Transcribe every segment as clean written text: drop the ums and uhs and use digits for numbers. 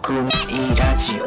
組ラジオ。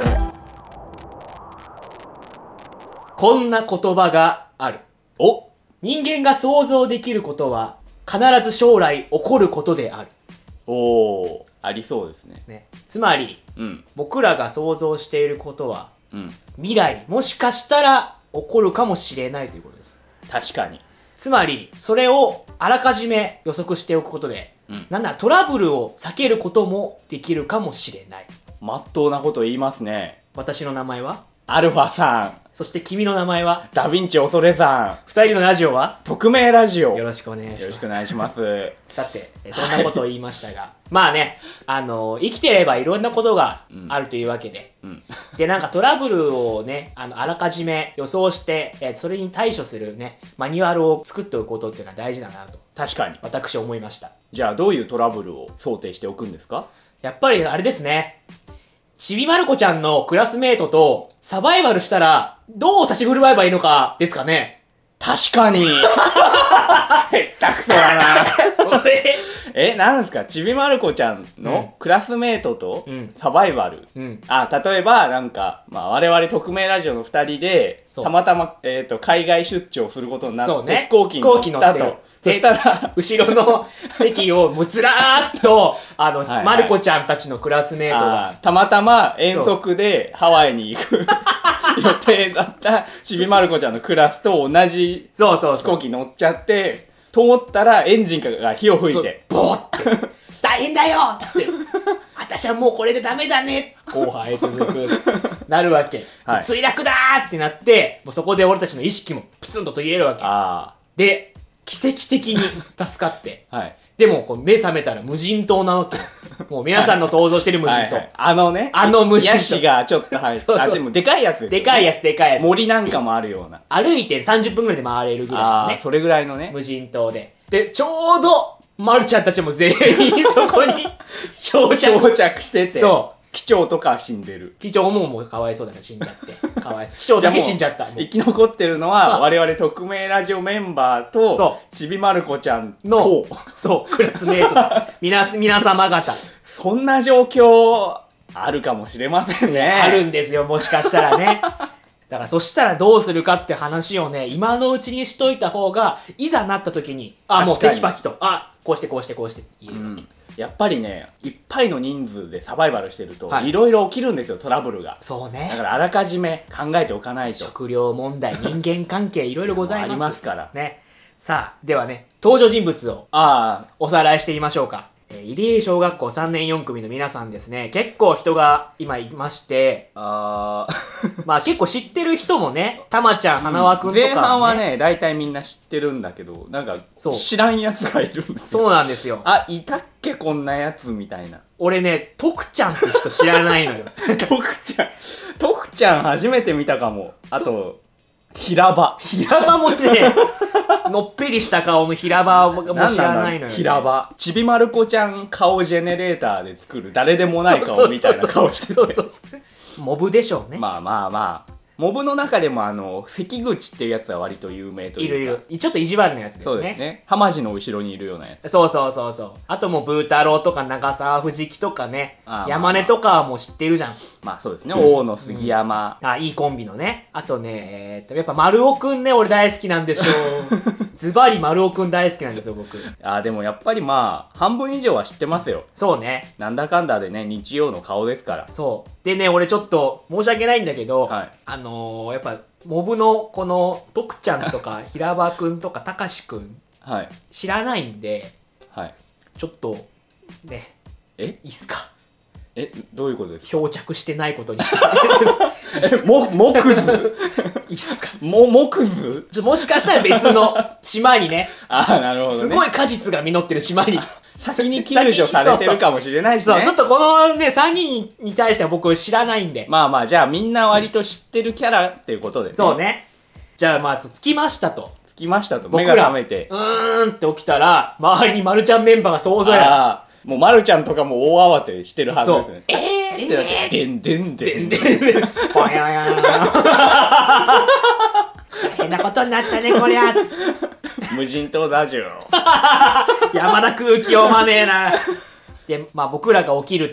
こんな言葉がある。人間が想像できることは必ず将来起こることである。 おー、ありそうですね。 ね、つまり、僕らが想像していることは、未来もしかしたら起こるかもしれないということです。 確かに。 つまり、それをあらかじめ予測しておくことで、なんならトラブルを避けることもできるかもしれない。 まっとうなこと言いますね。 私の名前はアルファさん。 そして君の名前はダヴィンチ恐れさん。 二人のラジオは匿名ラジオ。 よろしくお願いします。 よろしくお願いします。 さて、そんなことを言いましたが、まあね、生きてればいろんなことがあるというわけで、で、なんかトラブルをね、あらかじめ予想して、それに対処するね、マニュアルを作っておくことっていうのは大事だなと。 確かに。 私思いました。 じゃあどういうトラブルを想定しておくんですか？ やっぱりあれですね。ちびまる子ちゃんのクラスメートとサバイバルしたらどう立ち振る舞えばいいのかですかね。 確かに。へったくそだな。なんですか、ちびまる子ちゃんのクラスメートとサバイバル。例えばなんか、我々匿名ラジオの2人でたまたま、海外出張することになって、飛行機に乗ったと。そしたら後ろの席をもうずらーっとまる子ちゃんたちのクラスメートがたまたま遠足でハワイに行く予定だったちびまる子ちゃんのクラスと同じ飛行機乗っちゃってと思ったらエンジンが火を吹いてボーって大変だよって私はもうこれでダメだね後半へ続くなるわけ、墜落だーってなってもうそこで俺たちの意識もプツンと途切れるわけで奇跡的に助かって、でもこう目覚めたら無人島なわけよ。もう皆さんの想像してる無人島。 あの無人島。 ヤシがちょっと入ってでもでかいやつですよね。 でかいやつ。 森なんかもあるような。 歩いて30分ぐらいで回れるぐらいのね。 それぐらいのね。 無人島で。で、ちょうど、まるちゃんたちも全員そこに漂着してて。 そう。 機長とか死んでる。 機長もうかわいそうだから死んじゃって。かわいそう。機長だけ死んじゃった。 生き残ってるのは我々匿名ラジオメンバーとちびまる子ちゃんのクラスメート皆様方。 そんな状況あるかもしれませんね。 あるんですよ、もしかしたらね。だからそしたらどうするかって話をね、今のうちにしといた方がいざなった時にもうテキパキとこうして言えるわけ。 やっぱりね、いっぱいの人数でサバイバルしてると、いろいろ起きるんですよ、トラブルが。 そうね。 だからあらかじめ考えておかないと。 食料問題、人間関係、いろいろございます。 ありますから。 ね。さあ、ではね、登場人物をおさらいしてみましょうか。入江小学校3年4組の皆さんですね、結構人が今いまして、結構知ってる人もね、たまちゃん、花輪くんとか、 前半はね、大体みんな知ってるんだけど、なんか、知らんやつがいるんですよ。 そうなんですよ。 いたっけこんなやつみたいな。 俺ね、徳ちゃんって人知らないのよ。 徳ちゃん初めて見たかも。あと、平場もね、のっぺりした顔の平場も知らないのよ、ね。 平場。ちびまる子ちゃん顔ジェネレーターで作る誰でもない顔みたいな顔してて。 モブでしょうね。 モブの中でも関口っていうやつは割と有名というか。 いる。ちょっと意地悪なやつですね。 そうですね。浜地の後ろにいるようなやつ。 そう。あともうブー太郎とか長澤藤木とかね、山根とかはもう知ってるじゃん。 そうですね。大野杉山。 いいコンビのね。あとね、やっぱ丸尾くんね、俺大好きなんでしょう。ズバリ丸尾くん大好きなんですよ、僕。 でもやっぱり半分以上は知ってますよ。 そうね。 なんだかんだでね、日曜の顔ですから。 そう。でね、俺ちょっと申し訳ないんだけど、やっぱモブのこの徳ちゃんとか平場くんとかたかしくん知らないんで、ちょっとね、いいっすか？ どういうことですか？ 漂着してないことにして木図いいっすか？ 木図もしかしたら別の島にね、 なるほどね。 すごい果実が実ってる島に先に救助されてるかもしれないしね。 ちょっとこのね3人に対しては僕知らないんで、 じゃあみんな割と知ってるキャラっていうことですね。 そうね。じゃあ着きましたと目が覚めてって起きたら周りにまるちゃんメンバーが想像やもうまるちゃんとかも大慌てしてるはずですね。でんでんぽやや大変なことになったねこりゃ。 無人島ラジオ。 山田空気読まねえな。で僕らが起きると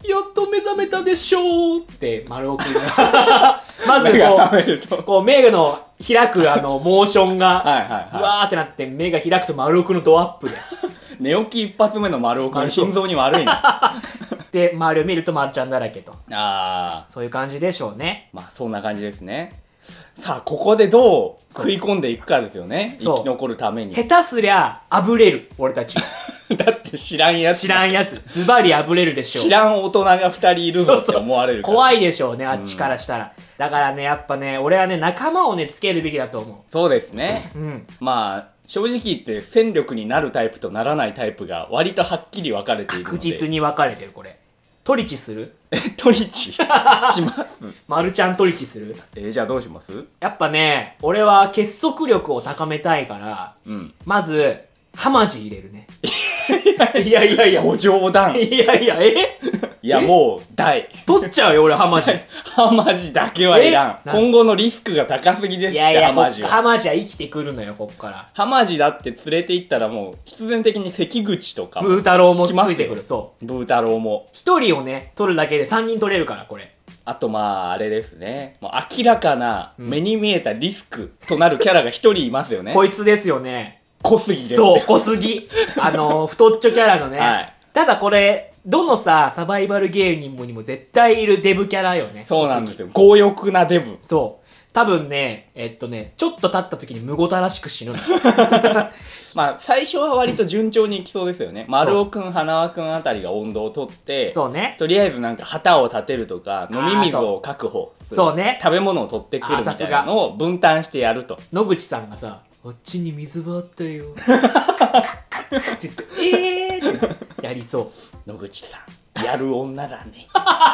やっと目覚めたでしょうって丸尾くんがまずこう目の開くモーションがうわーってなって目が開くと丸尾くんのドアップで寝起き一発目の丸尾くん心臓に悪いなで周りを見ると丸ちゃんだらけとあそういう感じでしょうね。 まあそんな感じですね。さあここでどう食い込んでいくかですよね。生き残るために下手すりゃあぶれる俺たちだって知らんやつズバリあぶれるでしょう。 知らん大人が2人いるぞって思われるから怖いでしょうねあっちからしたら、だからねやっぱね俺はね仲間をねつけるべきだと思う。 そうですね、 うんまあ正直言って戦力になるタイプとならないタイプが割とはっきり分かれているので確実に分かれてるこれ。トリチするトリチしますマルちゃんトリチする。 じゃあどうします？ やっぱね俺は結束力を高めたいから、まずハマジ入れるねいやご冗談いやいやもう大取っちゃうよ俺ハマジハマジだけはいらん。今後のリスクが高すぎですってハマジは。 ハマジは生きてくるのよこっから。 ハマジだって連れて行ったらもう必然的に関口とかブー太郎もついてくる。そうブー太郎も一人をね取るだけで3人取れるからこれ。 あとまああれですね、もう明らかな目に見えたリスクとなるキャラが一人いますよね。 こいつですよね。 小杉です。 そう小杉太っちょキャラのね、 はい、 ただこれどのさサバイバル芸人にも絶対いるデブキャラよね。 そうなんですよ。強欲なデブ。 そう多分ねちょっと経った時にむごたらしく死ぬのまあ最初は割と順調にいきそうですよね。丸尾くん花輪くんあたりが温度を取ってそうねとりあえずなんか旗を立てるとか飲み水を確保する、 そうね食べ物を取ってくるみたいなのを分担してやると。 野口さんがさあっちに水があったよって言ってってやりそう。 野口さんやる女だね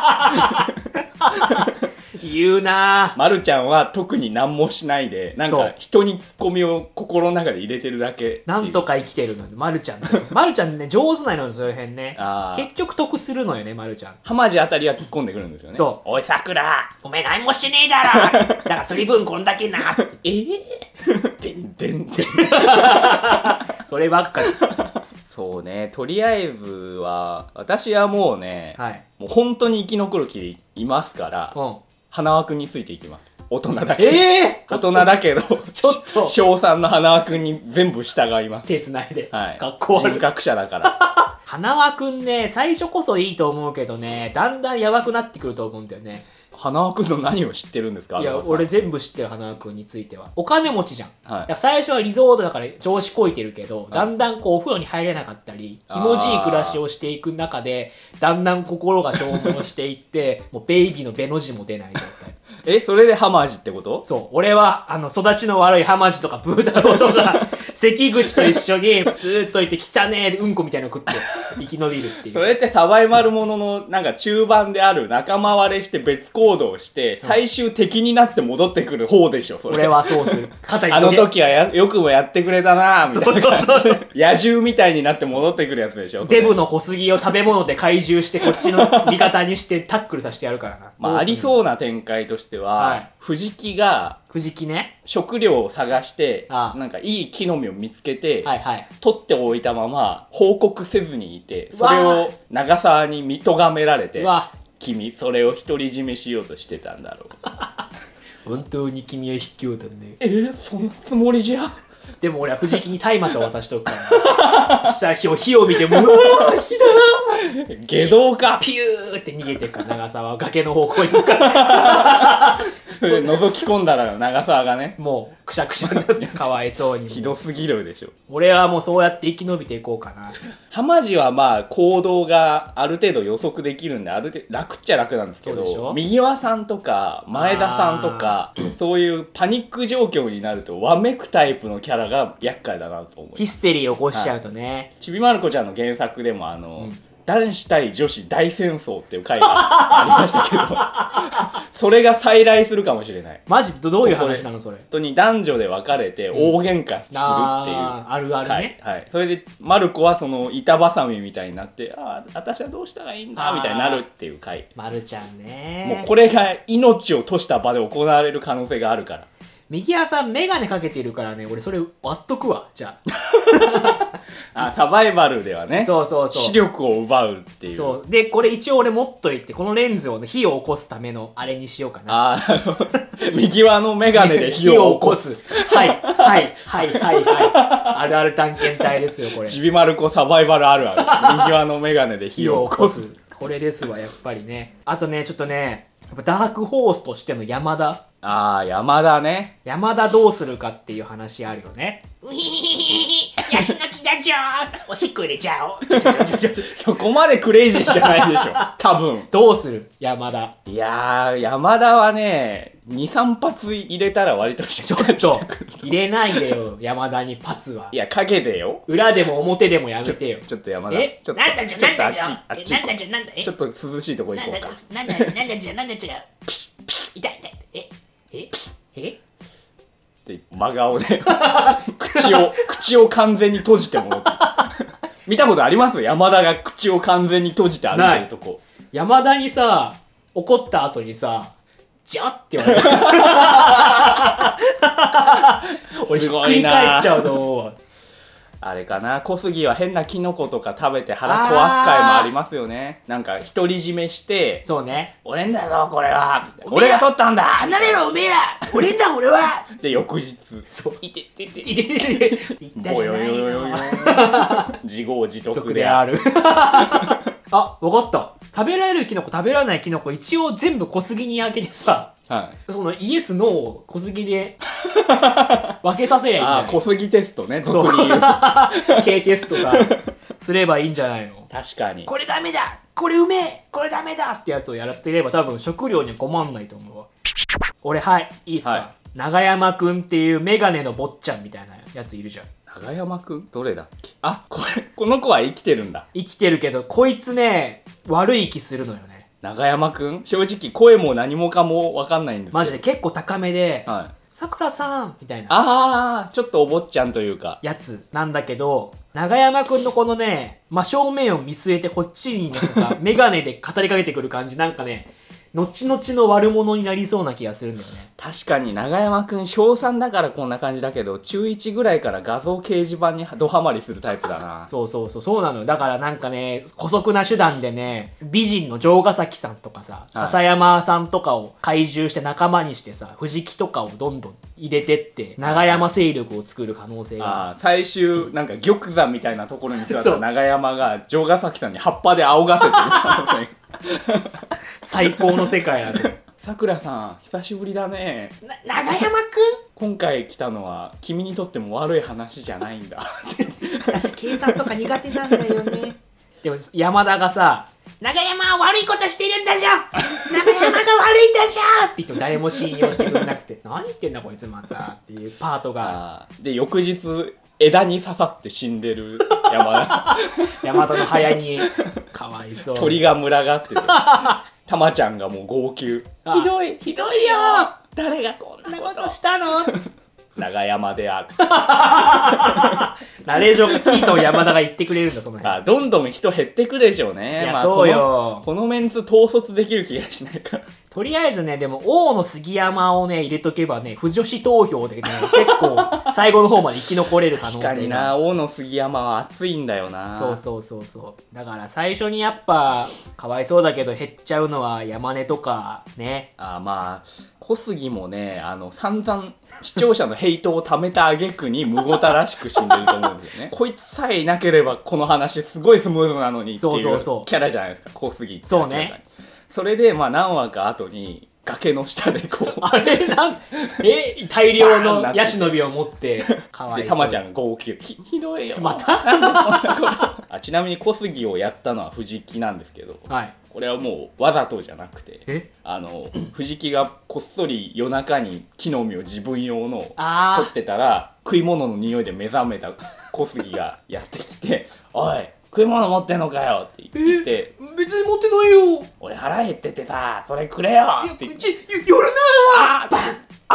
言うなぁ。 まるちゃんは特に何もしないでなんか人にツッコミを心の中で入れてるだけ。 なんとか生きてるのよまるちゃんねまるちゃんね上手なのよそういう辺ね。結局得するのよねまるちゃん。 ハマジあたりは突っ込んでくるんですよね。 そうおいさくらお前何もしてねえだろだから取り分こんだけなでんでんでんそればっかりそうね。とりあえずは私はもうね、もう本当に生き残る気でいますから、花輪くんについていきます。大人だけど、大人だけどちょっと小3の花輪くんに全部従います。 手つないで、 はい、 学校人格者だから花輪くんね最初こそいいと思うけどねだんだんやばくなってくると思うんだよね。 花輪くんの何を知ってるんですか？ いや俺全部知ってる花輪くんについては。お金持ちじゃん、最初はリゾートだから調子こいてるけど、だんだんこうお風呂に入れなかったりひもじい暮らしをしていく中でだんだん心が消耗していってもうベイビーのベの字も出ない状態それでハマジってこと？ そう俺は育ちの悪いハマジとかブー太郎とか関口と一緒にずーっといて汚ねえうんこみたいなの食って生き延びるっていう。 それってサバイバルもののなんか中盤である仲間割れして別行動して最終敵になって戻ってくる方でしょそれ。 俺はそうする。 あの時はよくもやってくれたなみたいな。そう野獣みたいになって戻ってくるやつでしょ。 デブの小杉を食べ物で怪獣してこっちの味方にしてタックルさせてやるからな。 まあありそうな展開としては、藤木が藤木ね食料を探してなんかいい木の実を見つけて、取っておいたまま報告せずにいてそれを長澤に見とがめられて君それを独り占めしようとしてたんだろう本当に君は卑怯だね。 そんなつもりじゃ。 でも俺は藤木に松明を渡しとくからそしたら火を見てもう火だ下道かピューって逃げてるから長澤は崖の方向に向かって覗き込んだら長澤がねもうくしゃくしゃになってかわいそうにひどすぎるでしょ。 俺はもうそうやって生き延びていこうかな。 ハマジはまあ行動がある程度予測できるんである程度楽っちゃ楽なんですけど右輪さんとか前田さんとかそういうパニック状況になるとわめくタイプのキャラが厄介だなと思う。 ヒステリーを起こしちゃうとね、 ちびまる子ちゃんの原作でも男子対女子大戦争っていう回がありましたけどそれが再来するかもしれない。 マジどういう話なのそれ。 本当に男女で分かれて大喧嘩するっていう、 あるあるね。 それでまる子はその板挟みみたいになって私はどうしたらいいんだみたいになるっていう回。 まるちゃんね。 もうこれが命を賭した場で行われる可能性があるから。 右はさ、メガネかけてるからね、俺それ割っとくわ、じゃあ。サバイバルではね。 そうそうそう。 視力を奪うっていう。 そう。で、これ一応俺持っといて、このレンズをね、火を起こすためのあれにしようかな。 右輪のメガネで火を起こす。 はい、はい、はい、はい、はい。あるある探検隊ですよ、これ。 ちびまる子サバイバルあるある。右輪のメガネで火を起こす。 これですわ、やっぱりね。あとね、ちょっとね、やっぱダークホースとしての山田。 ああ、山田ね。 山田どうするかっていう話あるよね。うひひひひ、ヤシの木だじょー、おしっこ入れちゃおう。 そこまでクレイジーじゃないでしょ。多分。 どうする山田。 いやー、山田はね、2、3発入れたら割とちょっと、入れないでよ、山田にパツは。 いや、影でよ。 裏でも表でもやめてよ。 ちょっと山田。 え、 ちょっとなんだじゃ、なんだじゃ、 あっちなんだじゃ、なんだ、 ちょっと涼しいとこ行こうか。 なんだじゃ、なんだじゃ、ピシッ、ピシッ、痛い、 って真顔で口を完全に閉じてもらって見たことあります？山田が口を完全に閉じて歩いてるとこ。 山田にさ、怒った後にさ、じゃって言われた俺ひっくり返っちゃうと思うわ。 あれかな、小杉は変なキノコとか食べて腹壊す回もありますよね。なんか独り占めして、 そうね、 俺んだろこれは、俺が取ったんだ、 離れろおめえら、俺んだ俺は。 で翌日、 そういててて言ったじゃないよ。 自業自得得であである。あ、わかった。食べられるキノコ食べられないキノコ一応全部小杉に開けてさ、 はい、 そのイエスノーを小杉で分けさせりゃいいんじゃない？ あ、小杉テストね、俗に言う K テストさすればいいんじゃないの？ 確かに。 これダメだ、これうめえ、これダメだってやつをやっていれば多分食料には困んないと思うわ。俺、はいいいっすか、はい、長山くんっていうメガネの坊ちゃんみたいなやついるじゃん。 長山くんどれだっけ？あ、この子は生きてるんだ。 生きてるけどこいつね、悪い気するのよね。 長山くん正直声も何もかも分かんないんですよ。 マジで結構高めで、 はい、 さくらさんみたいな、 あー、ちょっとお坊ちゃんというかやつなんだけど、長山くんのこのね、真正面を見据えてこっちになんかメガネで語りかけてくる感じ、なんかね、後々の悪者になりそうな気がするんだよね。 確かに長山くん小3だからこんな感じだけど、中1ぐらいから画像掲示板にドハマりするタイプだな。 そうなのよ。だからなんかね、姑息な手段でね、美人の城ヶ崎さんとかさ、 はい、 笹山さんとかを怪獣して仲間にしてさ、藤木とかをどんどん入れてって長山勢力を作る可能性がある。 最終なんか玉山みたいなところに座った長山が城ヶ崎さんに葉っぱで仰がせてる可能性最高の世界だね。 さくらさん久しぶりだね。 長山くん、 今回来たのは君にとっても悪い話じゃないんだ私計算とか苦手なんだよね。でも山田がさ、長山は悪いことしてるんだじゃ、長山が悪いんだじゃって言っても誰も信用してくれなくて何言ってんだこいつまたっていうパートが。 で翌日枝に刺さって死んでる山田山田の早にかわいそう、 鳥が群がっててたまちゃんがもう号泣、 ひどいよ、誰がこんなことしたの長山であるナレーションがキート山田が言ってくれるんだ、その辺。 どんどん人減ってくでしょうね。 いや、そうよ。 このメンツ統率できる気がしないからとりあえずね、でも王の杉山をね入れとけばね、不女子投票でね結構最後の方まで生き残れる可能性が。 確かにな、王の杉山は熱いんだよな。 そうだから最初にやっぱかわいそうだけど減っちゃうのは山根とかね。 まあ小杉もね、散々視聴者のヘイトを貯めた挙句にむごたらしく死んでると思うんですよねこいつさえいなければこの話すごいスムーズなのにっていうキャラじゃないですか、小杉って。 そうね。 それでまあ何話か後に崖の下でこうあれ大量のヤシの実を持ってかわいそうでたまちゃんが号泣、ひどいよまたちなみに小杉をやったのは藤木なんですけど、 はい、 これはもうわざとじゃなくて、藤木がこっそり夜中に木の実を自分用の取ってたら食い物の匂いで目覚めた小杉がやってきておい食い物持ってんのかよって言って、 別に持ってないよ、 俺腹減っててさそれくれよって言って、 寄るなー、バン、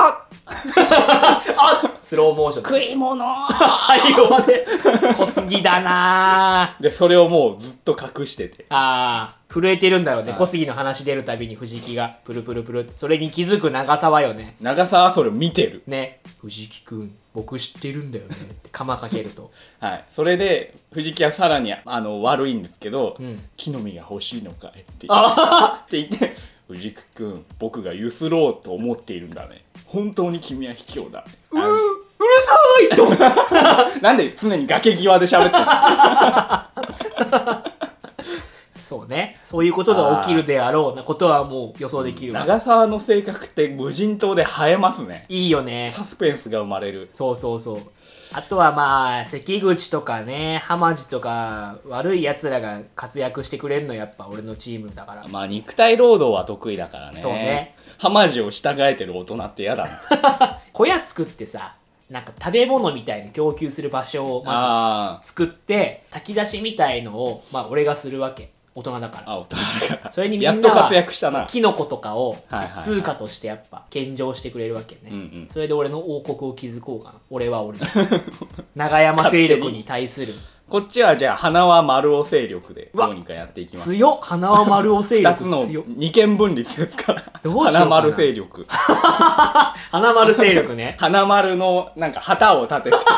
あスローモーション食い物最後まで濃すぎだなでそれをもうずっと隠してて、 震えてるんだろうね。小杉の話出るたびに藤木がプルプルプルってそれに気づく長澤よね。 長澤はそれを見てるね。藤木くん僕知ってるんだよねって鎌かけるとはいそれで藤木はさらに悪いんですけど、木の実が欲しいのかいって言って藤木くん僕がゆすろうと思っているんだね。本当に君は卑怯だ。 うるさいとなんで常に崖際で喋ってるそうね。そういうことが起きるであろうなことはもう予想できるわ。 長澤の性格って無人島で映えますね。 いいよね。 サスペンスが生まれる。 そうそうそう。あとはまあ関口とかね浜地とか悪いやつらが活躍してくれるのやっぱ俺のチームだから。 まあ肉体労働は得意だからね。 そうね。 浜地を従えてる大人って嫌だな小屋作ってさなんか食べ物みたいに供給する場所をまず作って炊き出しみたいのをまあ俺がするわけ。大人だから。 大人だから。 それにみんなはやっと活躍したな。 キノコとかを通貨としてやっぱ献上してくれるわけね。それで俺の王国を築こうかな。俺は俺の長山勢力に対する。 こっちはじゃあ花輪丸尾勢力でどうにかやっていきます。 強っ花輪丸尾勢力 2つの二権分立ですから。 どうしようかな。 花丸勢力。 花丸勢力ね。 花丸のなんか旗を立てて。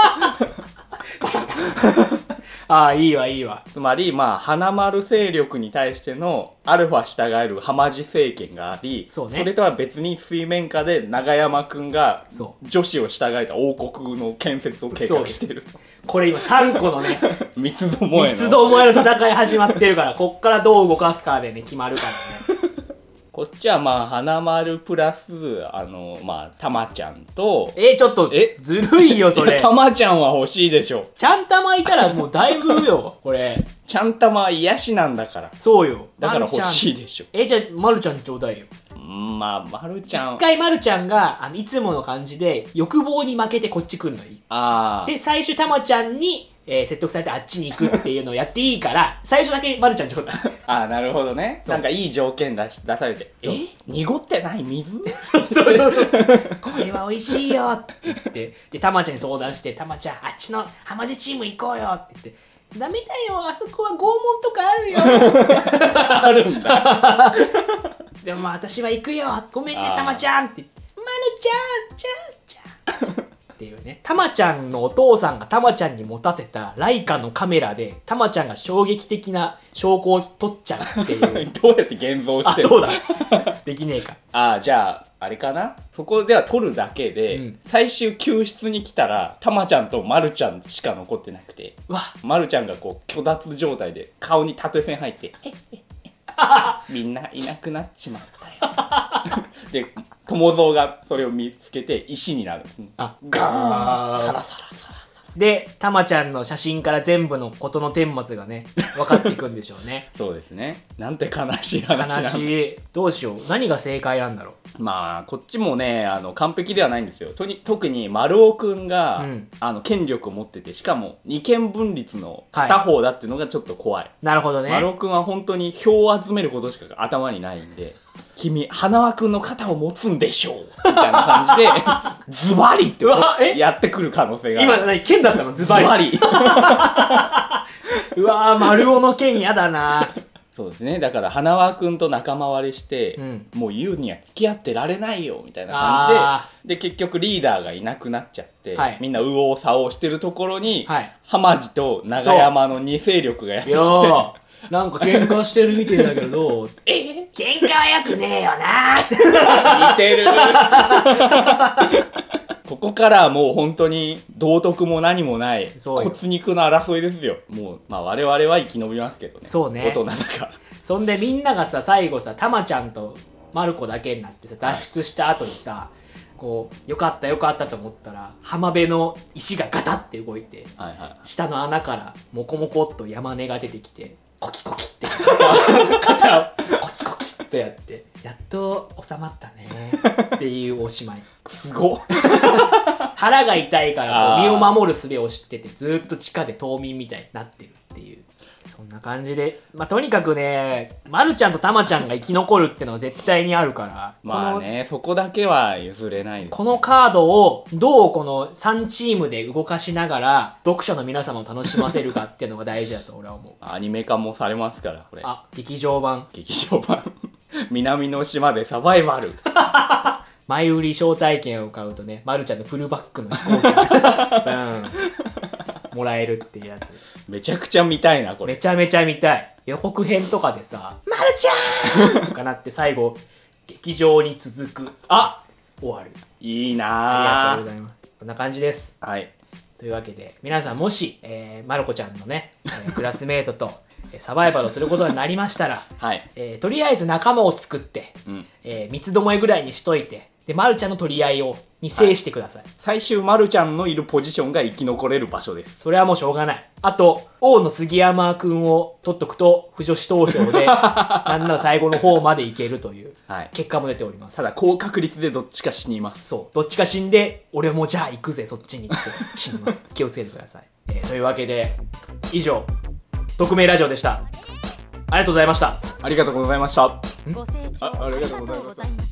いいわいいわ。 つまりまあ花丸勢力に対してのアルファ従える浜地政権があり、それとは別に水面下で長山くんが女子を従えた王国の建設を計画している。 これ今3個のね三つどもえの戦い始まってるからこっからどう動かすかでね決まるからね。 こっちはまあ花丸プラスまあたまちゃんとちょっとずるいよそれ。 たまちゃんは欲しいでしょ。 ちゃんたまいたらもうだいぶよこれ。 ちゃんたまは癒しなんだから。 そうよ。 だから欲しいでしょ。 じゃあまるちゃんちょうだいよ。 まあまるちゃん一回まるちゃんがいつもの感じで欲望に負けてこっち来んのいい。で最初たまちゃんに説得されてあっちに行くっていうのをやっていいから最初だけまるちゃんちょうだい。 なるほどね。なんかいい条件出されて濁ってない水そうこれは美味しいよって言ってでたまちゃんに相談してたまちゃんあっちの浜地チーム行こうよって言ってダメだよあそこは拷問とかあるよあるんだでもまあ私は行くよごめんねたまちゃんって言ってまるちゃんっていうね。たまちゃんのお父さんがたまちゃんに持たせたライカのカメラでたまちゃんが衝撃的な証拠を撮っちゃうっていうどうやって現像してるそうだできねえか。 じゃああれかな、そこでは撮るだけで、最終救出に来たらたまちゃんとまるちゃんしか残ってなくて、まるちゃんがこう虚脱状態で顔に縦線入ってみんないなくなっちまったよで友蔵がそれを見つけて石になる。 ガーンサラサラでたまちゃんの写真から全部の事の顛末がね分かっていくんでしょうね。 そうですね。なんて悲しい話なんだ。 悲しい。どうしよう、何が正解なんだろう。まあこっちもね完璧ではないんですよ。特に丸尾くんが、権力を持っててしかも二権分立の片方だっていうのがちょっと怖い。 なるほどね。 丸尾くんは本当に票を集めることしか頭にないんで君花輪くんの肩を持つんでしょうみたいな感じでズバリってやってくる可能性がある。 今何剣だったの？ズバリうわー丸尾の剣やだな。 そうですね。だから花輪くんと仲間割りして、もうユウには付き合ってられないよみたいな感じで結局リーダーがいなくなっちゃって、みんな右往左往してるところに、浜地と長山の2勢力がやってきてなんか喧嘩してるみたいだけど喧嘩はよくねえよな似てるここからはもう本当に道徳も何もない骨肉の争いですよ。もうまあ我々は生き延びますけどね。 そうね。 大人だから。 そんでみんながさ最後さたまちゃんとまる子だけになってさ脱出した後にさ、こうよかったよかったと思ったら浜辺の石がガタって動いて、下の穴からモコモコっと山根が出てきてコキコキって肩をコキコキってやってやっと収まったねっていうおしまい。 すごっ腹が痛いからこう身を守る術を知っててずっと地下で冬眠みたいになってるっていう。 そんな感じで、まあとにかくね、まるちゃんとたまちゃんが生き残るってのは絶対にあるから、 まあね、そこだけは譲れないです。 このカードをどうこの3チームで動かしながら読者の皆様を楽しませるかっていうのが大事だと俺は思う。 アニメ化もされますから、これ。 あ、劇場版南の島でサバイバル。 前売り招待券を買うとね、まるちゃんのフルバックの飛行機、もらえるっていうやつ。 めちゃくちゃ見たいな、これ。 めちゃめちゃ見たい。予告編とかでさ、まるちゃんとかなって最後、劇場に続く。あ、終わる。 いいなぁ。 ありがとうございます。こんな感じです。 はい。 というわけで、皆さんもし、まる子ちゃんのね、クラスメートと、サバイバルをすることになりましたら、 はい。 とりあえず仲間を作って、三つどもえぐらいにしといて、で、まるちゃんの取り合いに制してください。 最終まるちゃんのいるポジションが生き残れる場所です。 それはもうしょうがない。あと、王の杉山くんを取っとくと、不女子投票で、なんなら最後の方までいけるという結果も出ております。 ただ、高確率でどっちか死にます。 そう。どっちか死んで、俺もじゃあ行くぜ、そっちにって死にます。気をつけてください。というわけで、以上、匿名ラジオでした。ありがとうございました。 ありがとうございました。 ご清聴ありがとうございます。